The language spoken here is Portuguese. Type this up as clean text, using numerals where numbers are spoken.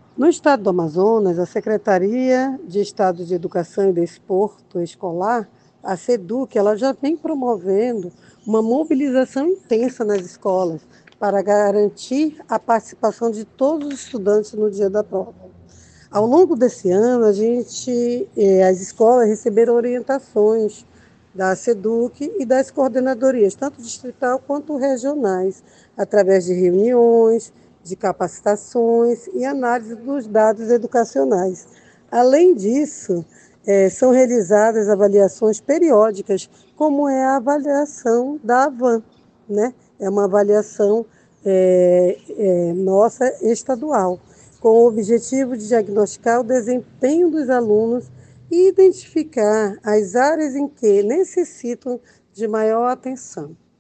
No estado do Amazonas, a Secretaria de Estado de Educação e Desporto Escolar, a SEDUC, ela já vem promovendo uma mobilização intensa nas escolas para garantir a participação de todos os estudantes no dia da prova. Ao longo desse ano, as escolas receberam orientações da SEDUC e das coordenadorias, tanto distrital quanto regionais, através de reuniões, de capacitações e análise dos dados educacionais. Além disso, são realizadas avaliações periódicas, como é a avaliação da AVAN, né? É uma avaliação nossa estadual, com o objetivo de diagnosticar o desempenho dos alunos e identificar as áreas em que necessitam de maior atenção.